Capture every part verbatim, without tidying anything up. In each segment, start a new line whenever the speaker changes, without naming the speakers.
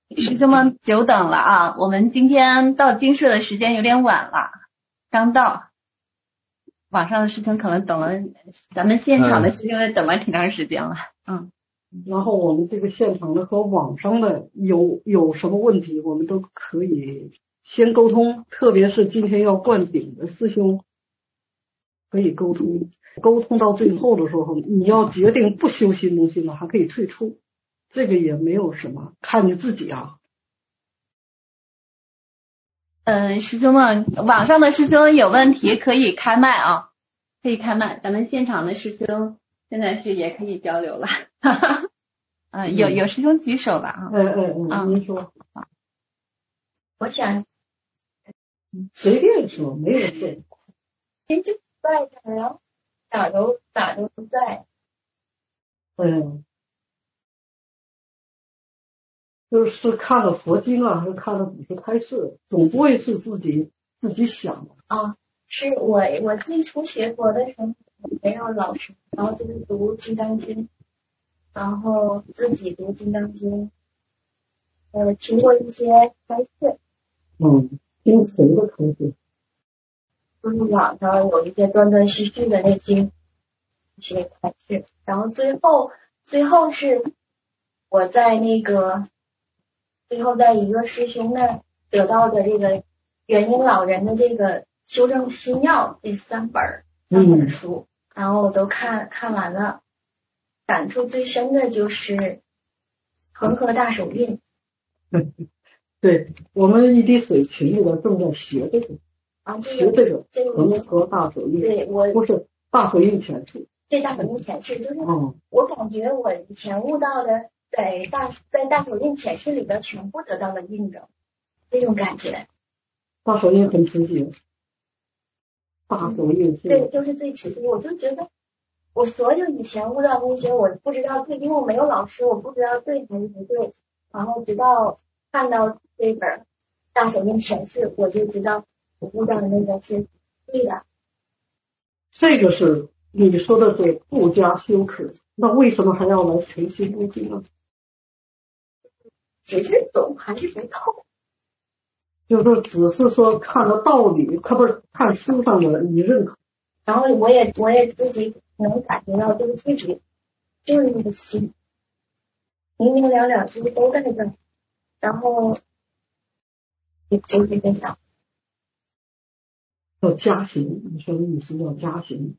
师兄们久等了啊，我们今天到经社的时间有点晚了，刚到。网上的师兄可能等了，咱们现场的师兄也等了挺长时间了。嗯。
然后我们这个现场的和网上的有有什么问题，我们都可以先沟通，特别是今天要灌顶的师兄，可以沟通。沟通到最后的时候，你要决定不修新东西了，还可以退出，这个也没有什么，看你自己啊。
嗯，师兄们，网上的师兄有问题可以开麦啊，可以开麦。咱们现场的师兄现在是也可以交流了。哈哈。嗯，有有师兄举手了啊。
嗯嗯嗯，您说。
我想
随便说，没有错。
您就在这儿啊，哪都哪都不在。
嗯。就是看了佛经啊，还是看了古书开示，总不会是自己自己想的
啊。是我我最初学佛的时候没有老师，然后就是读《金刚经》，然后自己读《金刚经》，呃，听过一些开示。
嗯，听谁的开示？
就是网上有一些断断续续的那经一些开示，然后最后最后是我在那个。最后在一个师兄那儿得到的这个元婴老人的这个修正心要这三本三本书，嗯、然后我都看看完了，感触最深的就是恒河大手印。
对，我们一滴水群里边正在学这个
啊，这
个、学这个
这个
恒河大手印。
对，我
不是大手印前世。
对，大手印前世就是，
嗯、
我感觉我以前悟到的。在大在大手印前世里边全部得到了印证，这种感觉。
大手印很直接，大手印是、
嗯、对，就是最直接。我就觉得我所有以前悟到那些，我不知道对，因为我没有老师，我不知道对还是不对。然后直到看到这本大手印前世，我就知道我悟到的那个是对的。
这个是你说的是不加修持，那为什么还要来学新东西呢？
其实懂还是不透，
就是只是说看了道理，他不是看书上的你认可，
然后我也我也自己能感觉到，就是自己就是那个心明明了了之都在这，然后就就是这样。
要加行，你说的意思要加行。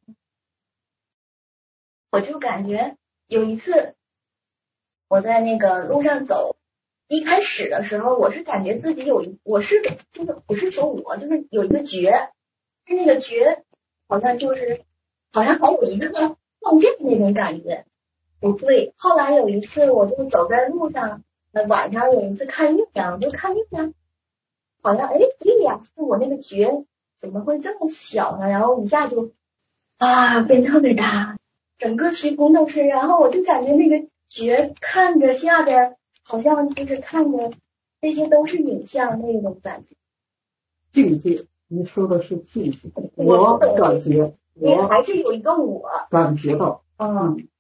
我就感觉有一次我在那个路上走。一开始的时候，我是感觉自己有一，我是就是不是说我就是有一个觉，是那个觉好像就是好像还有一个放电那种感觉，不对。后来有一次，我就走在路上，呃，晚上有一次看月亮，我就看月亮，好像哎对呀，是我那个觉怎么会这么小呢？然后一下就啊变特别大，整个虚空都是，然后我就感觉那个觉看着下边。好像就是看着这些都是影像那种感觉。
境界，你说的是境界，我感觉
我还是有一个我
感觉到，
嗯，嗯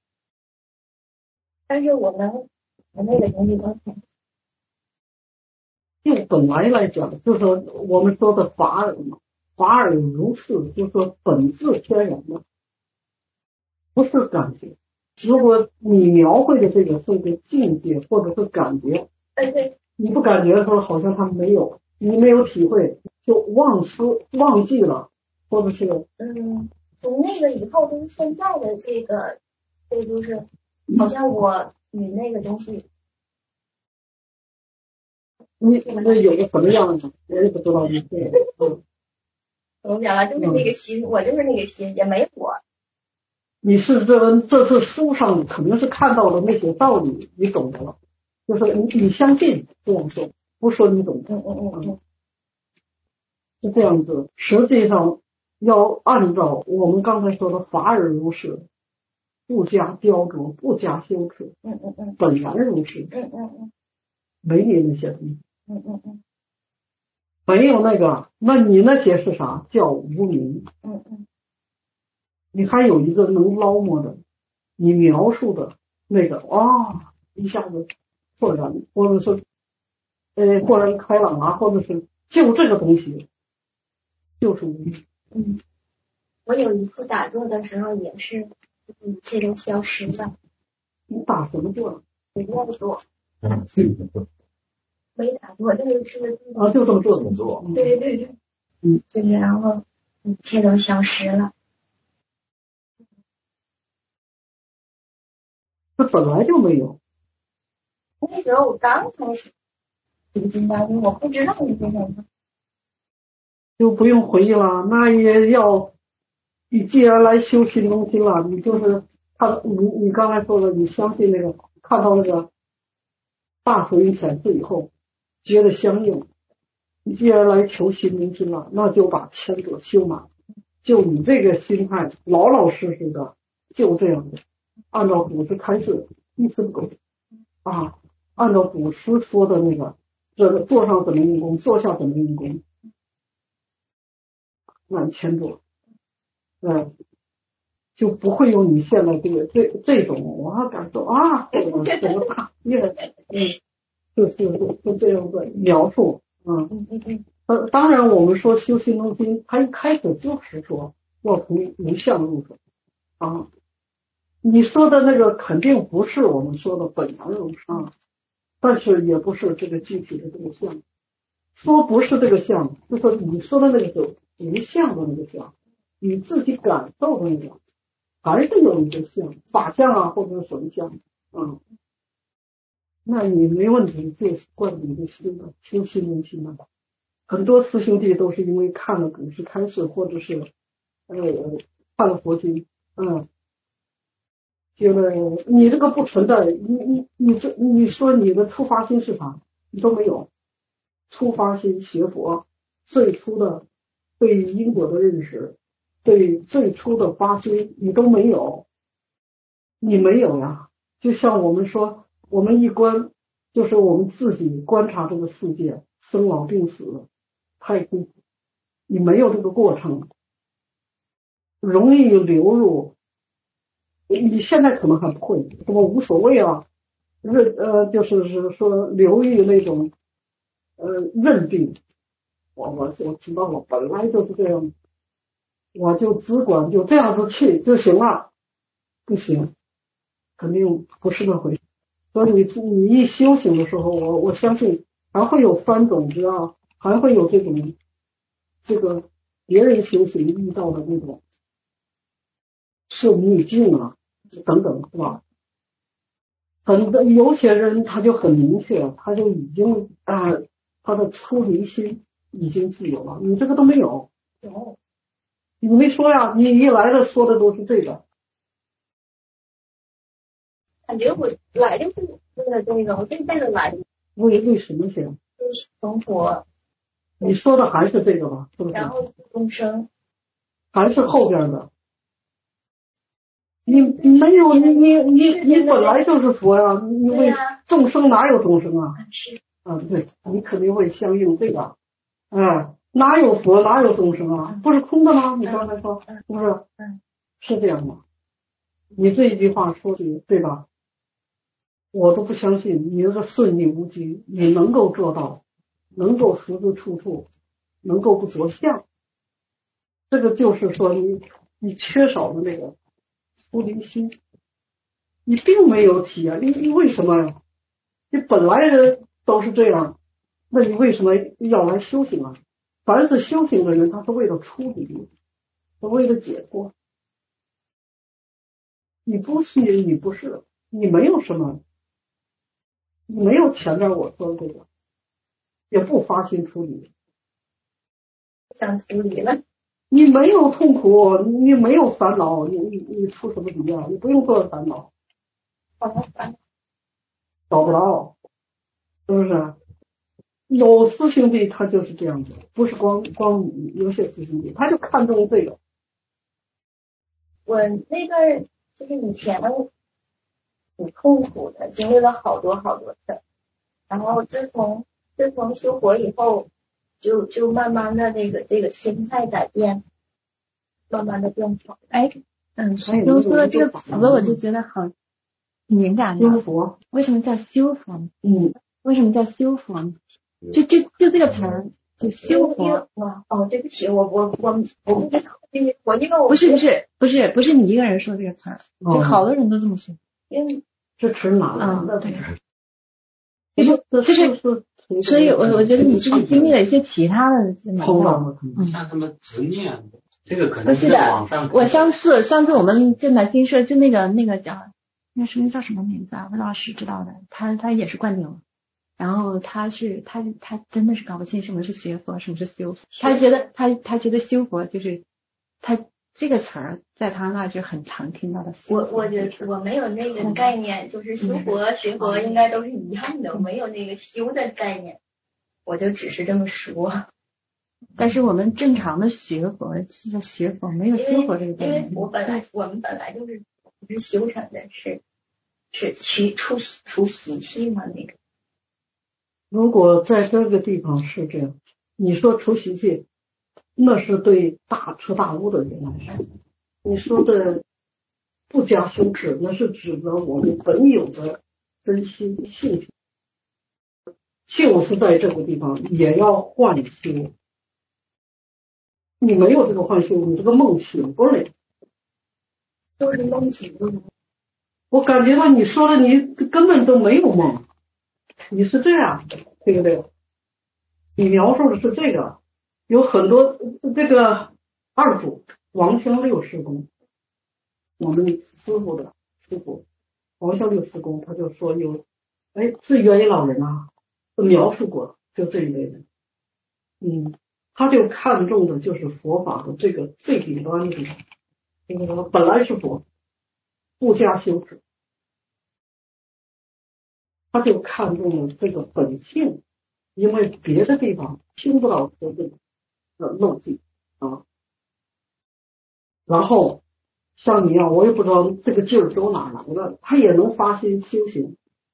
但是我们那个东西刚才
就本来来讲，就是说我们说的法尔嘛，法尔如是，就是说本质天然的，不是感觉。如果你描绘的这个是一个境界或者是感觉，
对对，
你不感觉的时候，好像它没有，你没有体会，就忘失忘记了，或者是
嗯，从那个以后就是现在的这个，这就是好像我与那个东西，
你那有个什么样的，我也不知道你这个，嗯，
怎么讲啊？就是那个心，嗯、我就是那个心，也没我。
你是这这是书上肯定是看到的那些道理，你懂得了，就是你你相信这样说，不说你懂，
嗯嗯嗯嗯，
是这样子。实际上要按照我们刚才说的法尔如是，不加雕琢，不加修持，
嗯嗯嗯，
本然如是，
嗯嗯嗯，
没你那些东西，
嗯嗯嗯，
没有那个，那你那些是啥？叫无明，
嗯嗯。
你还有一个能捞摸的，你描述的那个啊、哦，一下子错然，或者是呃豁然开朗啊，或者是就这个东西就是无语。
嗯，我有一次打坐的时候也是一切都消失了。
你打什么坐？
没那么多，
嗯，是的，
没打坐，就是
啊，就这么做。
这么做。
对对对，
嗯，
就是然后一切都消失了。
这本来就没有。
那时候我刚开始读经当中，我不知道你是什么。
就不用回忆了，那也要，你既然来修心中心了，你就是他，你你刚才说的，你相信那个，看到那个大福音显示以后，觉得相应，你既然来求心中心了，那就把千朵修满，就你这个心态，老老实实的，就这样的，按照古师开示，一丝不苟啊，按照古师说的那个，这个坐上怎么用功，坐下怎么用功。满千座，嗯，就不会有你现在这个这这种我感受啊，这个这个大业，嗯，就是就这样的描述，嗯
嗯嗯嗯。
呃，当然我们说修心中心，它一开始就是说要从无相入手啊。你说的那个肯定不是我们说的本然如啊，但是也不是这个具体的这个相，说不是这个相，就说你说的那个就无相的那个相，你自己感受的那个，还是有一个相，法相啊，或者是什么相，嗯，那你没问题，就灌你的心了，修心中心了。很多师兄弟都是因为看了古师开示，或者是呃看了佛经，嗯，觉得你这个不存在，你你你这你说你的出发心是啥？你都没有。出发心学佛，最初的对因果的认识，对最初的发心，你都没有，你没有呀。就像我们说，我们一观，就是我们自己观察这个世界，生老病死，太苦苦，你没有这个过程，容易流入。你现在可能还不会，什么无所谓啊，认呃就是是说流于那种。呃，认定我我我知道我本来就是这样，我就只管就这样子去就行了，不行，肯定不是那回事。所以你你一修行的时候，我我相信还会有翻种子啊，还会有这种这个别人修行遇到的那种受逆境啊等等，是吧？很多有些人他就很明确，他就已经啊。呃他的出离心已经具有了，你这个都没有，
有，
你没说呀？你一来了说的都是这个，
感觉我来就是为了这个，我这辈子来
为为什么想？
就是成佛，
你说的还是这个吧？是不是？
然后众生，
还是后边的？你没有你你你你本来就是佛呀，你为众生哪有众生啊？
是。
啊，对，你肯定会相应这个，哎，哪有佛哪有众生啊？不是空的吗？你刚才说是不是？
嗯，
是这样吗？你这一句话说的对吧？我都不相信你这个顺逆无拘，你能够做到，能够福之处处，能够不着相，这个就是说你你缺少的那个出离心，你并没有体验，你你为什么呀？你本来人都是这样，那你为什么要来修行啊？凡是修行的人，他是为了出离，是为了解脱。你不是，你不是，你没有什么，你没有前面我说的这个，也不发心出离，
想出离了。
你没有痛苦，你没有烦恼，你你你出什么离啊？你不用做烦恼，
好烦，
找不到，是不是？有师兄弟他就是这样子，不是光光你，有些师兄弟他就看重这个。
我那段就是以前挺痛苦的，经历了好多好多次，然后自从自从修佛以后，就就慢慢的这个这个心态改变，慢慢的变好。
哎，嗯，师兄说的这个词，我就觉得好敏感的。
修佛，
为什么叫修佛？
嗯，
为什么叫修佛呢？ 就就就这个词儿，就修佛。
哇哦，对不起，我我我我不知道这个，我因为我
不是不是不是不是你一个人说这个词儿，就好多人都这么说。
因为
这词哪来的？
对，
就是
就是，所以我我觉得你是不是经历了一些其他的
碰到了？
嗯，
像他们执念，这个可能
是
网上。
我上次上次我们正南金社就那个那个叫那什么叫什么名字啊？魏老师知道的，他他也是灌顶了。然后他是他他真的是搞不清什么是学佛，什么是修佛。他觉得他他觉得修佛就是他这个词儿在他那就很常听到的。
我我觉得我没有那个概念，就是修佛学佛应该都是一样的，我没有那个修的概念，我就只是这么说。
但是我们正常的学佛是学佛，没有修佛这个概念。
因为我本来我们本来就是不是修成的，是是去除除习气嘛那个。
如果在这个地方是这样，你说除习气，那是对大彻大悟的人来说；你说的不加修持，那是指责我们本有的真心性情，就是在这个地方也要换修。你没有这个换修，你这个梦醒不了。
都是梦醒的。
我感觉到你说的你根本都没有梦。你是这样，对不对？你描述的是这个，有很多这个二祖王香六师公，我们师傅的师傅王香六师公，他就说有，哎，是元一老人啊，描述过就这一类人，嗯，他就看重的就是佛法的这个最顶端的地方，这个本来是佛，不加修持。他就看中了这个本性，因为别的地方听不到这个的漏迹啊。然后像你啊，我也不知道这个劲儿都哪来的，他也能发心修行，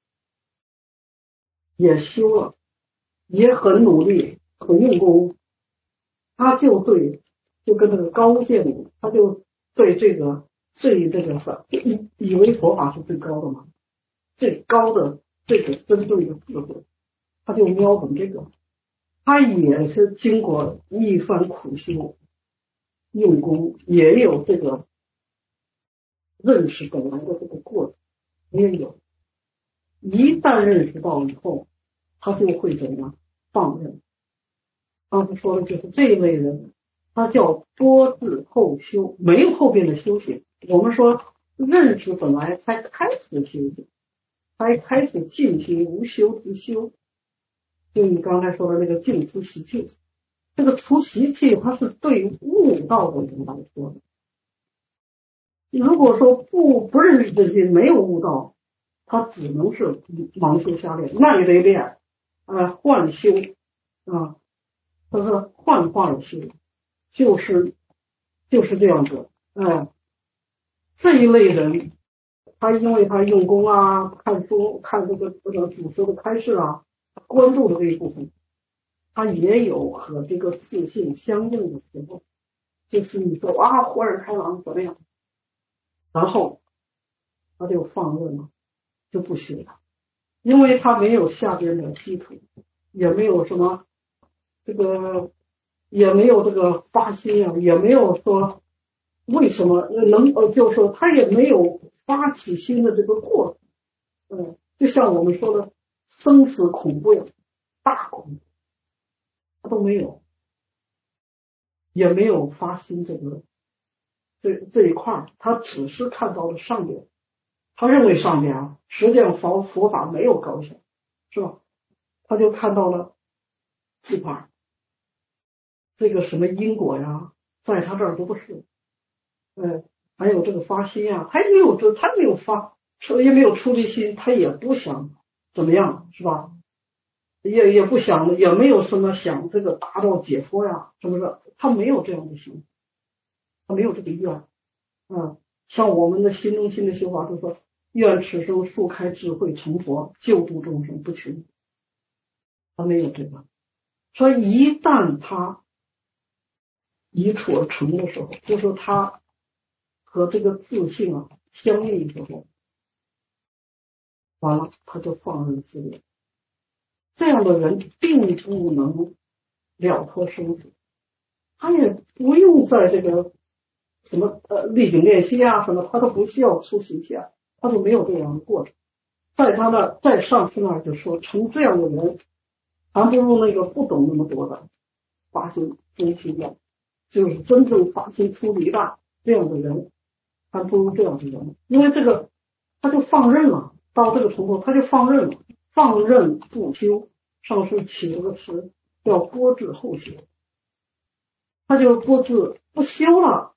也修了，也很努力，很用功。他就对，就跟这个高见武，他就对这个最这个以以为佛法是最高的嘛，最高的。这个真正的智慧，他就瞄准这个，他也是经过一番苦修用功，也有这个认识本来的这个过程，也有。一旦认识到以后，他就会怎样放任。刚才说的就是这一类人，他叫多智后修，没有后边的修行。我们说认识本来才开始修行。才开始进行无修之修，就你刚才说的那个净除习气，这个除习气，它是对悟道的人来说的。如果说不不认识这些，没有悟道，他只能是盲修瞎练，那也得练，呃，幻修啊，他是幻化的修，就是就是这样子，哎、呃，这一类人。他因为他用功啊，看书看这个这个祖师的开示啊，关注的这一部分，他也有和这个自信相应的时候，就是你说啊豁然开朗怎么样，然后他就放任了，就不学了，因为他没有下边的基础，也没有什么这个，也没有这个发心啊，也没有说为什么能呃，就是说他也没有发起心的这个过程，嗯，就像我们说的生死恐怖呀，大恐怖，他都没有，也没有发心这个这这一块，他只是看到了上边，他认为上边啊，实际上佛佛法没有高下，是吧？他就看到了这块，这个什么因果呀，在他这儿都不是，嗯。还有这个发心啊，他也没有这，他没有发，也没有出离心，他也不想怎么样，是吧？也也不想，也没有什么想这个达到解脱呀，是不是？他没有这样的心，他没有这个愿。嗯，像我们的心中心的修法，就说愿此生速开智慧成佛，救度众生不穷。他没有这个，所以一旦他一处而成的时候，就说他。和这个自信啊相应之后，完了他就放任自流， 这样的人并不能了脱生死，他也不用在这个什么呃历景练习啊什么，他都不需要出习气啊，他就没有这样的过程。在他那在上师那儿就说，成这样的人，还不如那个不懂那么多的发心真心的，就是真正发心出离的这样的人，还不如这样的人，因为这个他就放任了，到这个程度他就放任了，放任不修。上师起了个词叫拨至后修，他就拨至不修了，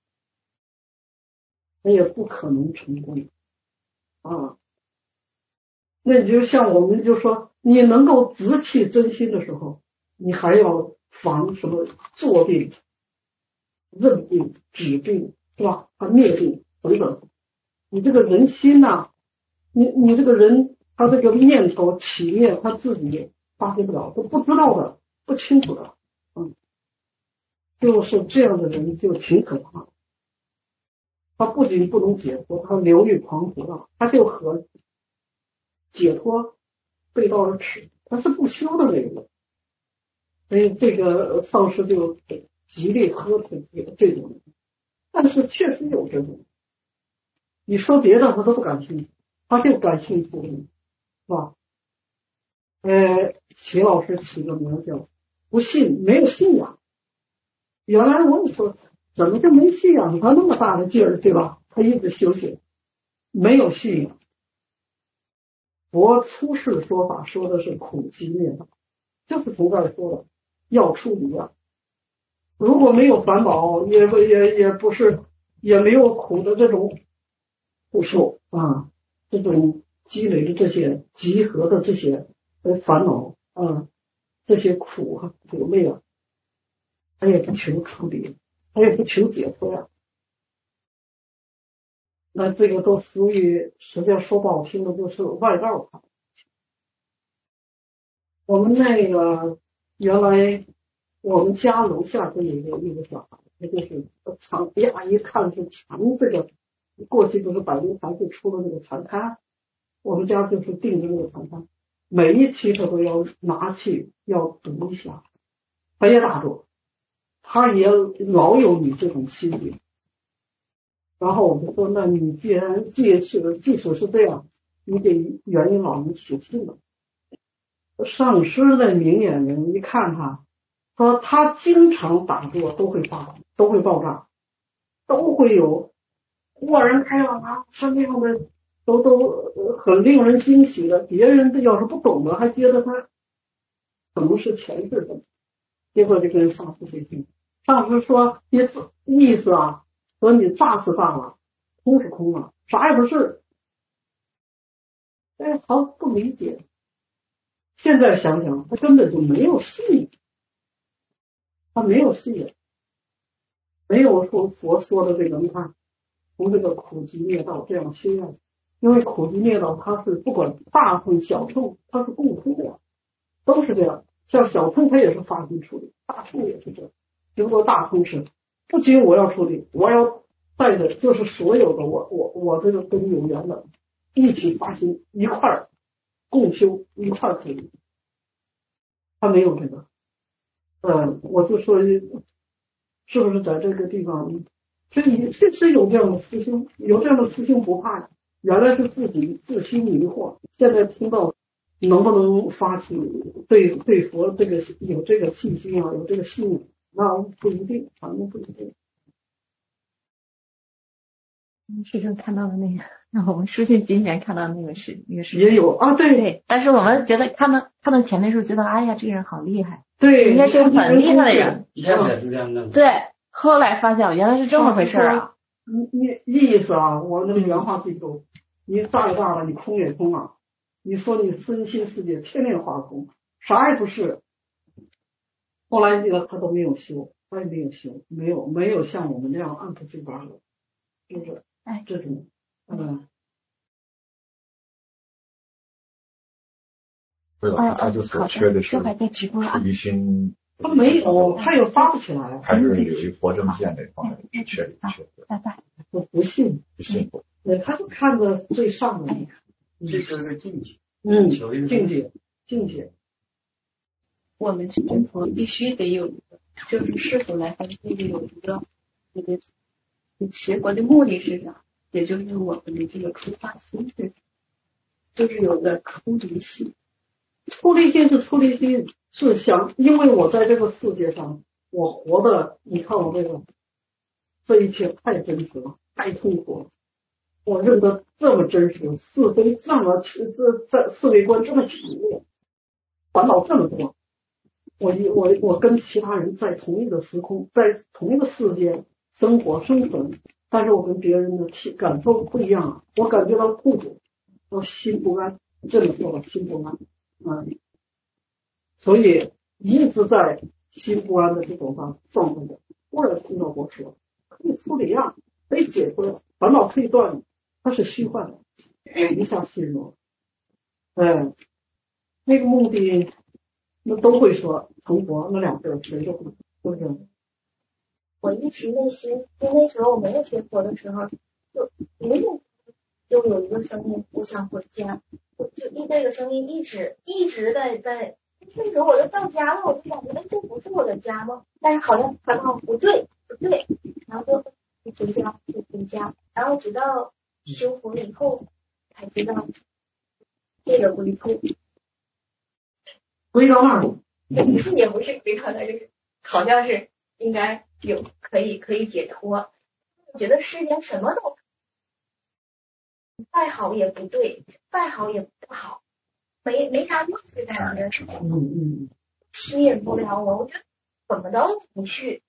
那也不可能成功啊。那你就像我们就说，你能够直气真心的时候，你还要防什么坐病、任病、止病，是吧？啊，灭病等等。你这个人心呐、啊，你你这个人他这个念头起念，他自己发现不了，都不知道的，不清楚的，嗯，就是这样的人就挺可怕的。他不仅不能解脱，他流于狂徒了，他就和解脱背道而驰，他是不修的那个。所以这个上师就极力呵斥这种人，但是确实有这种，你说别的他都不感兴趣，他就感兴趣，是吧？呃，齐老师起个名叫不信，没有信仰。原来我也说，怎么就没信仰？他那么大的劲儿，对吧？他一直修行，没有信仰。佛出世说法说的是苦集灭道，就是从这儿说的，要出离啊。如果没有烦恼，也也也不是，也没有苦的这种不受啊，这种积累的这些集合的这些烦恼啊，这些苦啊苦累啊，他也不求出离，他也不求解脱呀。那这个都属于，实际上说不好听的，就是外道法。我们那个原来我们家楼下就有一个一个小孩，他就是藏呀，一看是藏这个，过去不是百灵禅寺出了那个禅刊，我们家就是订的那个禅刊，每一期他都要拿去要读一下，他也打住，他也老有你这种心理。然后我就说，那你既然即使即使是这样，你得援引老人属性了。上师的明眼人一看他，说他经常打坐都会发都会爆炸，都会有豁然开朗啊，什么样的都都很令人惊喜的。别人要是不懂的，还觉得他可能是前世的，结果就跟上师学习。上师说，你意思啊，说你炸是炸了，空是空了，啥也不是。哎，好不理解。现在想想，他根本就没有信，他没有信，没有说佛说的这个，你看从这个苦集灭道这样修下去，因为苦集灭道它是不管大乘小乘，它是共通的，都是这样。像小乘它也是发心处理，大乘也是这样。只不过大乘是不仅我要处理，我要带着就是所有的我我我这个跟你有缘的一起发心，一块儿共修，一块儿处理。他没有这个，呃，我就说是不是在这个地方，这你确实有这样的师兄，有这样的师兄不怕呀。原来是自己自心迷惑，现在听到能不能发起对对佛这个有这个信心啊，有这个信仰，那不一定，反正不一定。
师兄看到的那个，然后我们书信今年看到那个是那个是
也有啊，对
对，但是我们觉得看到看到前面的时候觉得，哎呀，这个人好厉害，
对，
应该是个很厉害的人。
一开始也是这样的。
对，后来发现原来是这么回事啊。
你你意思啊，我那个原话记住，你炸也炸了，你空也空啊。你说你身心世界天天化空，啥也不是。后来这个他都没有修，他也没有修，没有没有像我们这样按部就班的，就是
哎
这种嗯。
对了，他就是缺的是出离心。
他没有，他也发不起来。
还是有一佛正见这方面是缺的，缺的。
拜拜。
我不信，
不信。
对，他是看着最上的那个。
这是个境界。
嗯，境界，境界。
我们学佛必须得有一个，就是世俗来说，必须有一个那个学佛的目的是啥？也就是我们的这个出发心是，就是有个出离心。
出离心是出离心，是想，因为我在这个世界上，我活的，你看我这个，这一切太真实了，太痛苦了。我认得这么真实，是非这么这这世界观这么强烈，烦恼这么多。我一我我跟其他人在同一个时空，在同一个世界生活生存，但是我跟别人的体感受不一样，我感觉到痛苦，我心不安，这么说吧，心不安。嗯，所以一直在心不安的这种状状态中，忽然听到我说可以处理啊，可以解脱，烦恼可以断，它是虚幻的，一下信入。嗯，那个目的，那都会说成佛那两个谁都会，都是。
我一直内心，就那时候我没有学佛的时候，就没有就有一个声音，我想回家。我就一这个声音一直一直在在，那时候我就到家了，我就感觉这不是我的家吗？但是好像烦恼不对不对，然后就回家就回家，然后直到修佛以后才知道这个归处。
归到那儿，
这不是也不是归到那儿，就是好像是应该有可以可以解脱。我觉得世间什么都。再好也不对，再好也不好，没没啥用是在那儿，
嗯嗯，
吸引不了我，我觉得怎么都不去。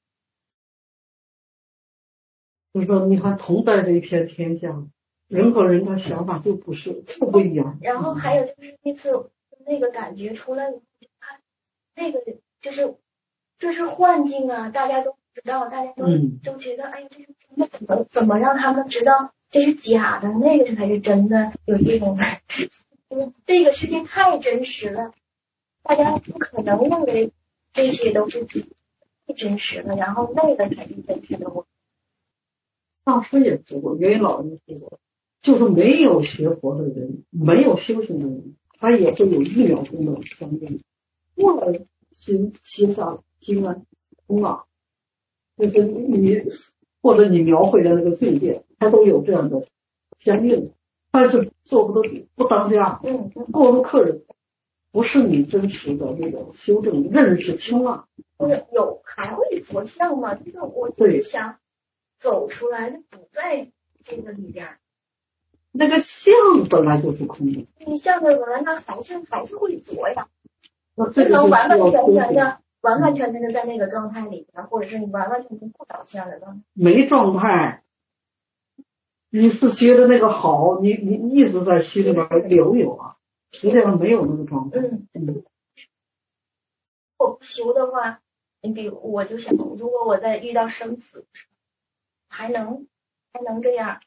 就是说，你看同在这一片天下，人和人的想法就不是就不一样。
然后还有就是那次那个感觉出来以后，就看那个就是这是幻境啊，大家都知道，大家都、嗯、都觉得哎呀，这是怎么怎么让他们知道？这是假的，那个才是真的，有这种，这个世界太真实了，大家不可能认为这些都是太真实了，然后那个才是真实的我。
大师也说过，元云老人说过，就是没有学佛的人，没有修行的人，他也会有一秒钟的相应，忽然心心上心安空朗，就是你或者你描绘的那个境界。他都有这样的相应，但是做不得主，不当家，
嗯，
过路客人，不是你真实的那个修正认识清了。
不是有还会着相吗？就是我就是想走出来，就不在这个里边。
那个相本来就是空的，
你相的本来它还是还是会着呀，
那这个
能完完全全的。完完全全的在那个状态里边，或者是你完完全全不导向的状态。
没状态。你是觉得那个好，你你一直在心里边留有啊，实际上没有那个状态。
嗯嗯。我不修的话，你比如我就想，如果我在遇到生死，还能还能这样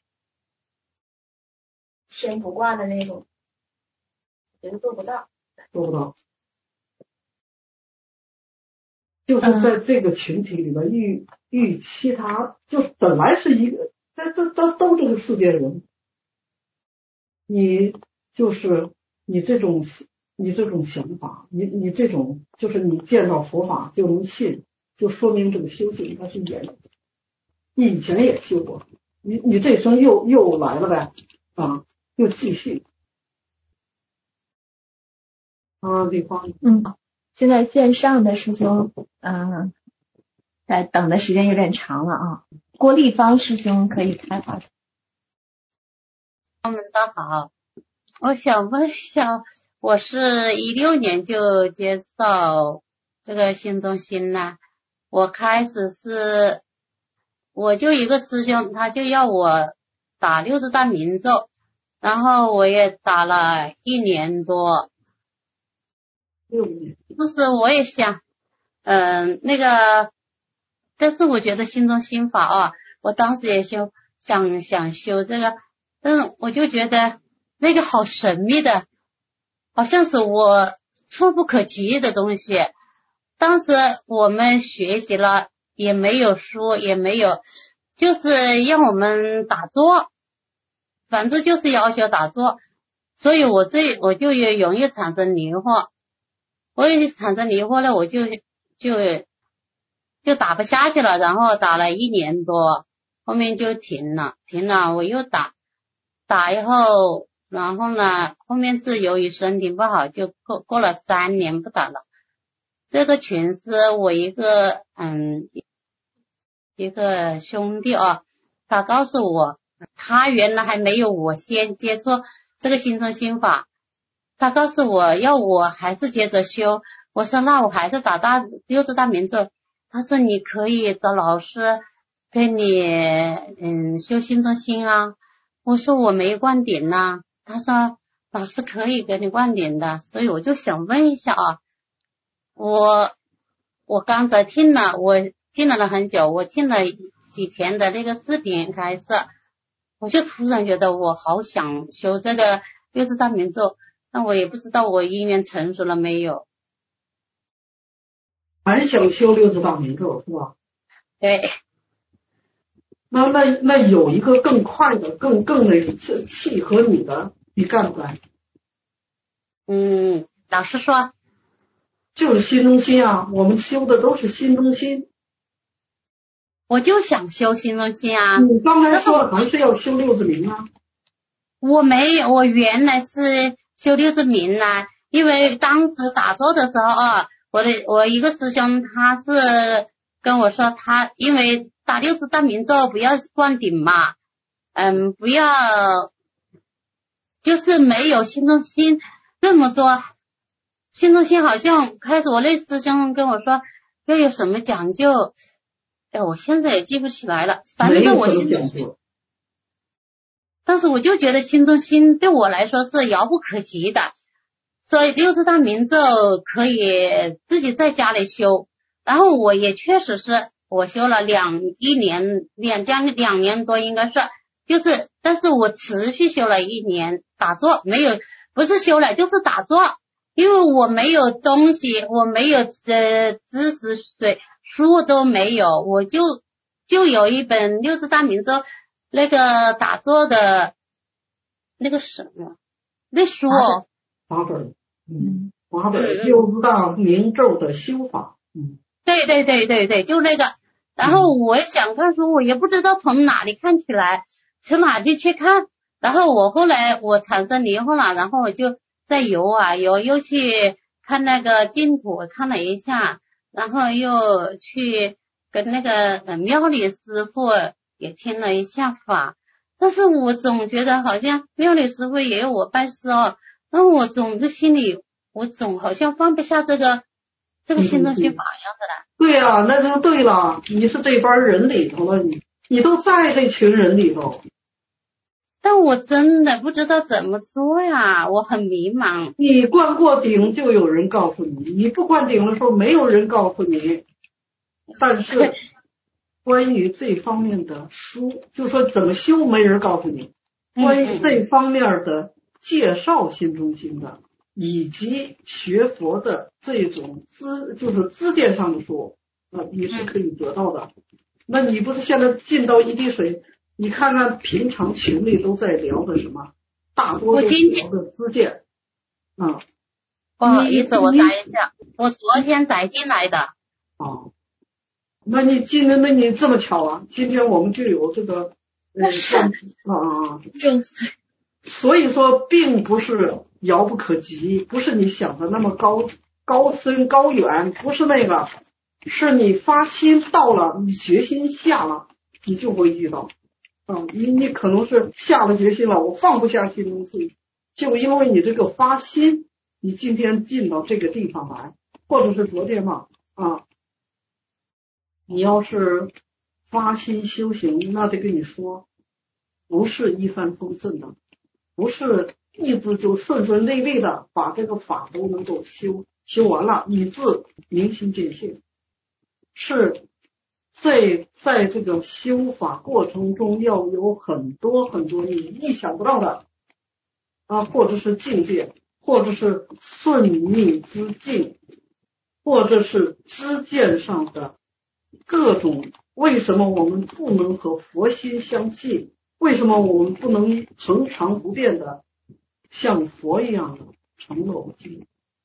牵不挂的那种，我觉得做不到。
做不到。就是在这个群体里边遇遇其他，就本来是一个。这这都都这个世界人，你就是你这种你这种想法，你你这种就是你见到佛法就能信，就说明这个修行它是严的。你以前也修过，你你这生又又来了呗，啊，又继续。啊，李芳，
嗯，现在线上的师兄，嗯，在等的时间有点长了啊。郭丽芳师兄可以开话。
他们都好，我想问一下，我是一六年就接受这个心中心了，我开始是我就一个师兄，他就要我打六字大明咒，然后我也打了一年多，
六年，
就是我也想，嗯、呃，那个。但是我觉得心中心法啊，我当时也修想想修这个，但是我就觉得那个好神秘的，好像是我触不可及的东西。当时我们学习了也没有书，也没有，就是让我们打坐，反正就是要求打坐，所以我最我就也容易产生迷惑。 我也产生疑惑了，我就就就打不下去了，然后打了一年多，后面就停了，停了，我又打，打以后，然后呢，后面是由于身体不好，就过过了三年不打了。这个群是我一个嗯一个兄弟啊，他告诉我，他原来还没有我先接触这个心中心法，他告诉我要我还是接着修，我说那我还是打大六字大明咒，他说你可以找老师给你嗯修心中心啊，我说我没灌顶呐，他说老师可以给你灌顶的，所以我就想问一下啊，我我刚才听了，我听了了很久，我听了以前的那个视频开始，我就突然觉得我好想修这个六字大明咒，但我也不知道我因缘成熟了没有。
还想修六字大明咒是吧？
对。
那那那有一个更快的、更更那个契合你的，你干不干？
嗯，老师说。
就是心中心啊，我们修的都是心中心。
我就想修心中心啊。
你刚才说的还是要修六字明啊？
我没有，我原来是修六字明啊，因为当时打坐的时候啊，我的我一个师兄他是跟我说，他因为打六字大明咒不要灌顶嘛，嗯，不要就是没有心中心这么多。心中心好像开始我那师兄跟我说要有什么讲究，哎，我现在也记不起来了，反正我心中心，但是我就觉得心中心对我来说是遥不可及的，所以六字大明咒可以自己在家里修，然后我也确实是我修了两一年两将近两年多应该是，就是但是我持续修了一年打坐，没有不是修了就是打坐。因为我没有东西，我没有呃知识水书都没有，我就就有一本六字大明咒那个打坐的那个什么那书哦，
八本，嗯，八本六字大明咒的修法，嗯，
对对对对对，就那个。然后我想看书，我也不知道从哪里看起来，从哪里去看。然后我后来我产生离婚了，然后我就。在游啊游，又去看那个净土看了一下，然后又去跟那个呃庙里师傅也听了一下法，但是我总觉得好像庙里师傅也有我拜师哦，那我总是心里我总好像放不下这个这个心中心法样子的。
对啊，那就对了，你是这帮人里头了，你你都在这群人里头。
但我真的不知道怎么做呀，我很迷茫。
你灌过顶就有人告诉你，你不灌顶的时候没有人告诉你。但是关于这方面的书，就说怎么修没人告诉你。关于这方面的介绍心中心的，以及学佛的这种资，就是资鉴上的书，呃，你是可以得到的。那你不是现在进到一滴水？你看看平常群里都在聊的什么，大多都聊的资鉴啊。
不好意思，我答一下，我昨天才进来的。
哦，那你今天那你这么巧啊？今天我们就有这个呃啊啊啊，所以说并不是遥不可及，不是你想的那么高高深高远，不是那个，是你发心到了，你决心下了，你就会遇到。啊，你你可能是下了决心了，我放不下心中心，就因为你这个发心，你今天进到这个地方来，或者是昨天嘛啊，你要是发心修行，那得跟你说，不是一帆风顺的，不是一直就顺顺利利的把这个法都能够修修完了，以致明心见性，是。在在这个修法过程中，要有很多很多你意想不到的啊，或者是境界，或者是顺逆之境，或者是知见上的各种。为什么我们不能和佛心相契？为什么我们不能恒常不变的像佛一样的成了经？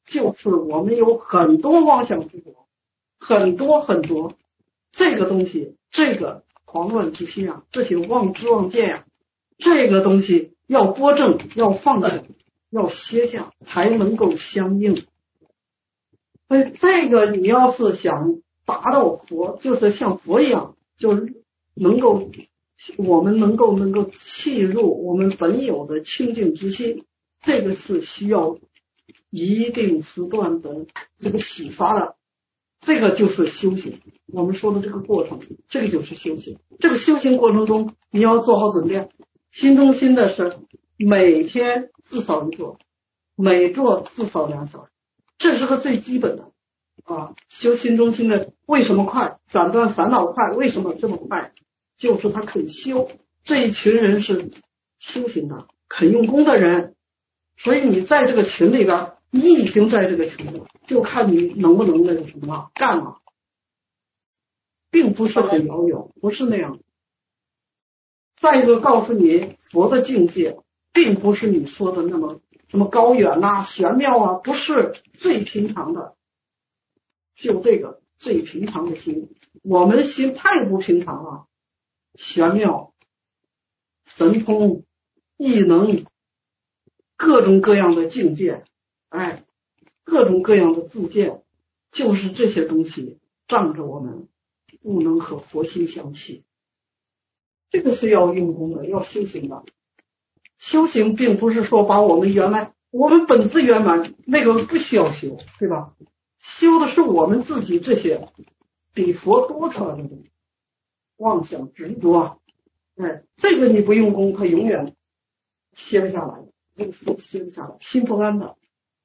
就是我们有很多妄想执着，很多很多这个东西，这个狂乱之心啊，这些妄知妄见呀、啊，这个东西要拨正，要放下，要歇下，才能够相应。所以这个你要是想达到佛，就是像佛一样，就是能够我们能够能够契入我们本有的清净之心，这个是需要一定时段的这个洗刷的，这个就是修行。我们说的这个过程，这个就是修行。这个修行过程中，你要做好准备。心中心的是每天至少一做，每做至少两小时，这是个最基本的啊。修心中心的为什么快？斩断烦恼快，为什么这么快？就是他肯修，这一群人是修行的，肯用功的人。所以你在这个群里边，你已经在这个群里，就看你能不能那个什么了，干了，并不是很遥远，不是那样。再一个告诉你，佛的境界并不是你说的那么什么高远呐、啊、玄妙啊，不是最平常的，就这个最平常的心。我们心太不平常了，玄妙、神通、异能，各种各样的境界，哎，各种各样的自见，就是这些东西障着我们，不能和佛心相契。这个是要用功的，要修行的。修行并不是说把我们原来我们本自圆满那个不需要修，对吧？修的是我们自己这些比佛多出来的东西，妄想执着，哎，这个你不用功，它永远歇不下来，这个心歇不下来，心不安的。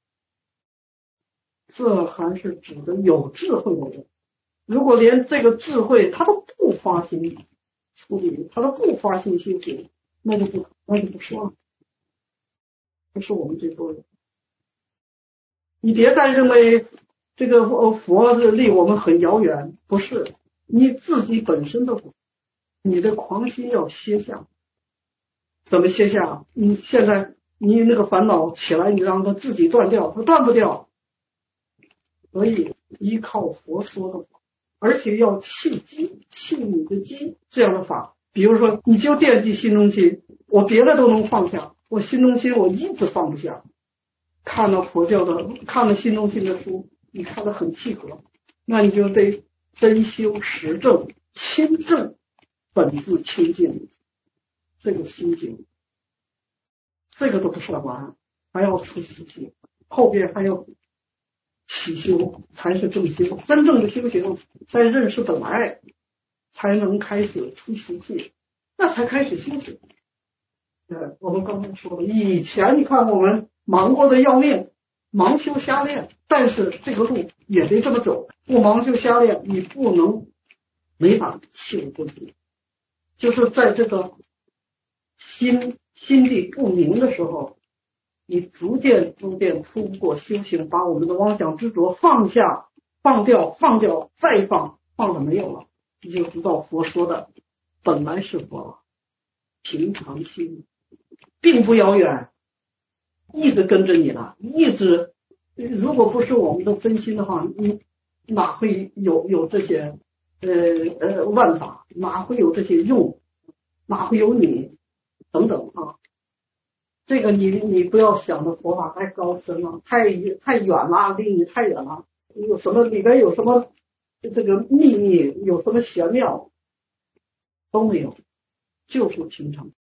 这还是指的有智慧的人。如果连这个智慧他都不发心处理，他都不发心修行，那就不那就不说了。不是我们这波人。你别再认为这个佛离我们很遥远，不是，你自己本身的你的狂心要歇下。怎么歇下？你现在你那个烦恼起来，你让它自己断掉，它断不掉。所以依靠佛说的法，而且要弃机，弃你的机这样的法。比如说，你就惦记心中心，我别的都能放下，我心中心我一直放不下。看了佛教的，看了心中心的书，你看得很契合，那你就得真修实证，亲证本自清净这个心境，这个都不算完，还要出习气，后边还要起修，才是正修。真正的修行在认识本来，才能开始出习气，那才开始修行。呃，我们刚才说了，以前你看我们忙过的要命，忙修瞎练，但是这个路也得这么走，不忙修瞎练，你不能没法修过去。就是在这个心心地不明的时候，你逐渐逐渐通过修行，把我们的妄想执着放下，放掉，放掉，再放，放的没有了，你就知道佛说的本来是佛，平常心，并不遥远，一直跟着你了，一直。如果不是我们的真心的话，你哪会有有这些呃呃万法，哪会有这些用，哪会有你等等啊？这个你你不要想的佛法太高深了，太太远了，离你太远了。有什么里边有什么这个秘密，有什么玄妙都没有，就是平常。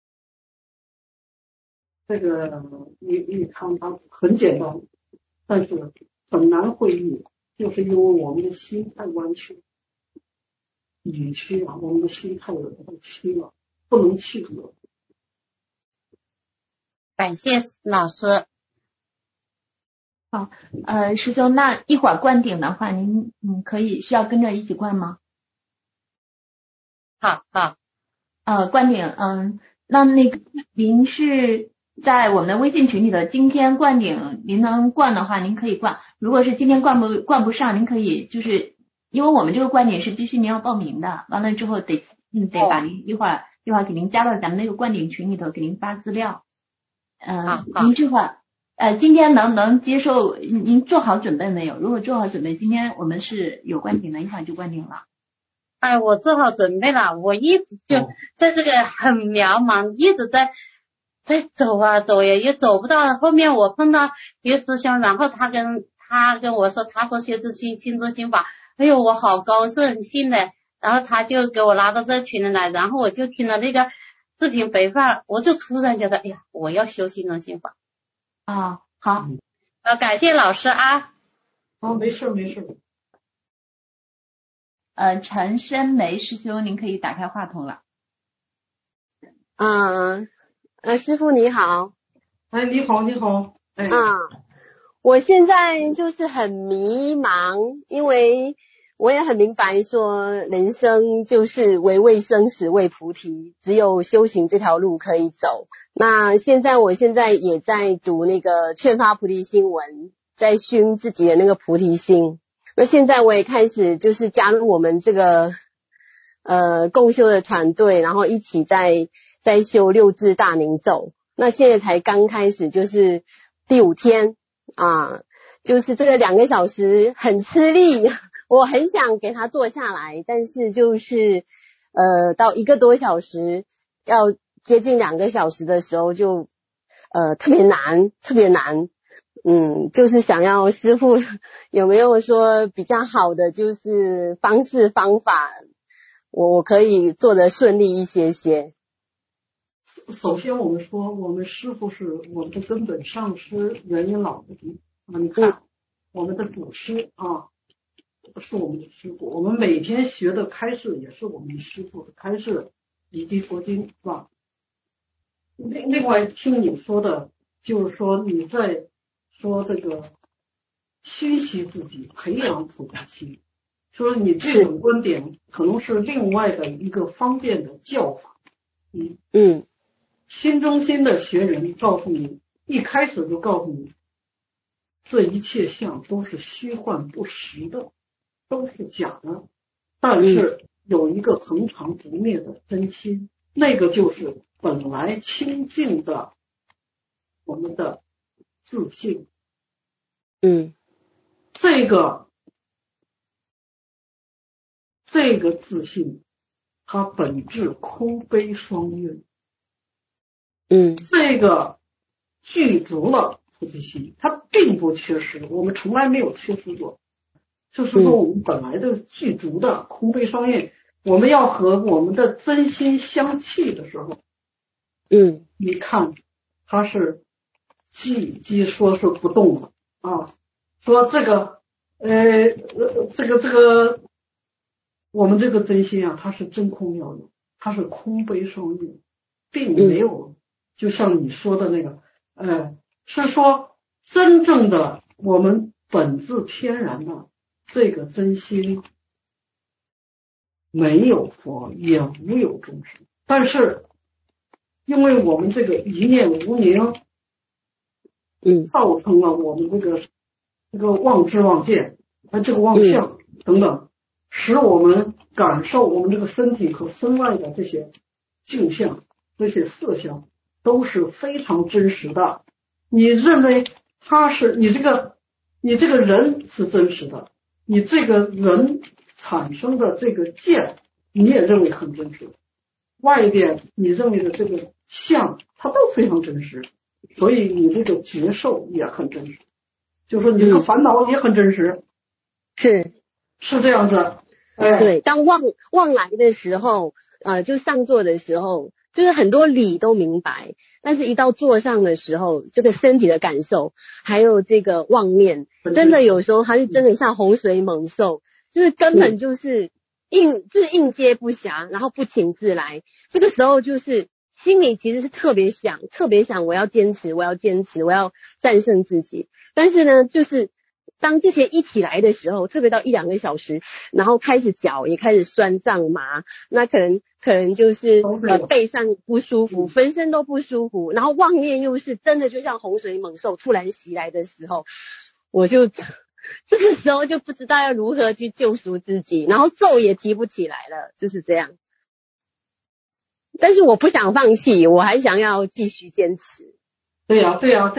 这个你你看它很简单，但是很难会意，就是因为我们的心太弯曲，扭曲啊，我们的心太曲了，不能契合。
感谢老师。
好，呃，师兄，那一会儿灌顶的话，您嗯可以需要跟着一起灌吗？
好好。
呃，灌顶，嗯，那那个您是在我们的微信群里的，今天灌顶，您能灌的话，您可以灌。如果是今天灌不灌不上，您可以就是因为我们这个灌顶是必须您要报名的，完了之后得嗯得把您一会儿一会儿给您加到咱们那个灌顶群里头，给您发资料。嗯、呃，您这会儿呃，今天能能接受，您做好准备没有？如果做好准备，今天我们是有灌顶的，一会儿就灌顶了。
哎，我做好准备了，我一直就在这个很渺茫，一直在在走啊走呀，也走不到。后面我碰到一个师兄，然后他跟他跟我说，他说学这心心中心法，哎呦，我好高兴信的。然后他就给我拉到这群里来，然后我就听了那个视频回放，我就突然觉得，哎呀，我要修心中心法。
啊，好，
呃，感谢老师啊。
哦，没事没事。
呃，陈深梅师兄，您可以打开话筒了。
嗯，呃，师父你好。
哎，你好，你好。哎。
啊，我现在就是很迷茫，因为我也很明白说，人生就是唯未生死未菩提，只有修行这条路可以走。那现在我现在也在读那个劝发菩提心文，在熏自己的那个菩提心。那现在我也开始就是加入我们这个呃共修的团队，然后一起在在修六字大明咒。那现在才刚开始，就是第五天啊，就是这个两个小时很吃力，我很想给他坐下来，但是就是呃到一个多小时要接近两个小时的时候就呃特别难特别难。嗯，就是想要师父有没有说比较好的就是方式方法，我我可以做得顺利一些些。
首先我们说，我们师父是我们的根本上师元因老菩提啊，你看、嗯、我们的祖师啊是我们的师父，我们每天学的开示也是我们的师父的开示以及佛经，是吧？另另外听你说的，就是说你在说这个熏习自己，培养菩提心，说你这种观点可能是另外的一个方便的教法。嗯
嗯，
心中心的学人告诉你，一开始就告诉你，这一切相都是虚幻不实的，都是假的，但是有一个恒常不灭的真心，那个就是本来清净的我们的自信。
嗯，
这个这个自信它本质空悲双运。
嗯，
这个具足了菩提心，它并不缺失，我们从来没有缺失过。就是说我们本来的具足的空悲双运，我们要和我们的真心相契的时候，
嗯，
你看它是即即说是不动了啊，说这个呃这个这个我们这个真心啊，它是真空妙有，它是空悲双运，并没有就像你说的那个呃是说真正的我们本自天然的这个真心，没有佛也无有众生，但是因为我们这个一念无明，
嗯，
造成了我们这个这个妄知妄见啊，这个妄相等等，使我们感受我们这个身体和身外的这些镜像、这些色相都是非常真实的。你认为它是你这个你这个人是真实的，你这个人产生的这个见你也认为很真实，外边你认为的这个相它都非常真实，所以你这个觉受也很真实，就是说你这个烦恼也很真实，
是
是这样子。哎，
对，当妄妄来的时候，呃，就上座的时候，就是很多理都明白，但是一到座上的时候，这个身体的感受，还有这个妄念，真的有时候它是真的像洪水猛兽，就是根本就是应就是应接不暇，然后不请自来。这个时候就是心里其实是特别想，特别想我要坚持，我要坚持，我要战胜自己。但是呢，就是当这些一起来的时候，特别到一两个小时，然后开始脚也开始酸胀麻，那可能可能就是呃背上不舒服，浑身都不舒服，然后妄念又是真的就像洪水猛兽突然袭来的时候，我就这个时候就不知道要如何去救赎自己，然后咒也提不起来了，就是这样。但是我不想放弃，我还想要继续坚持。
对呀、啊，对呀、啊，对呀、啊，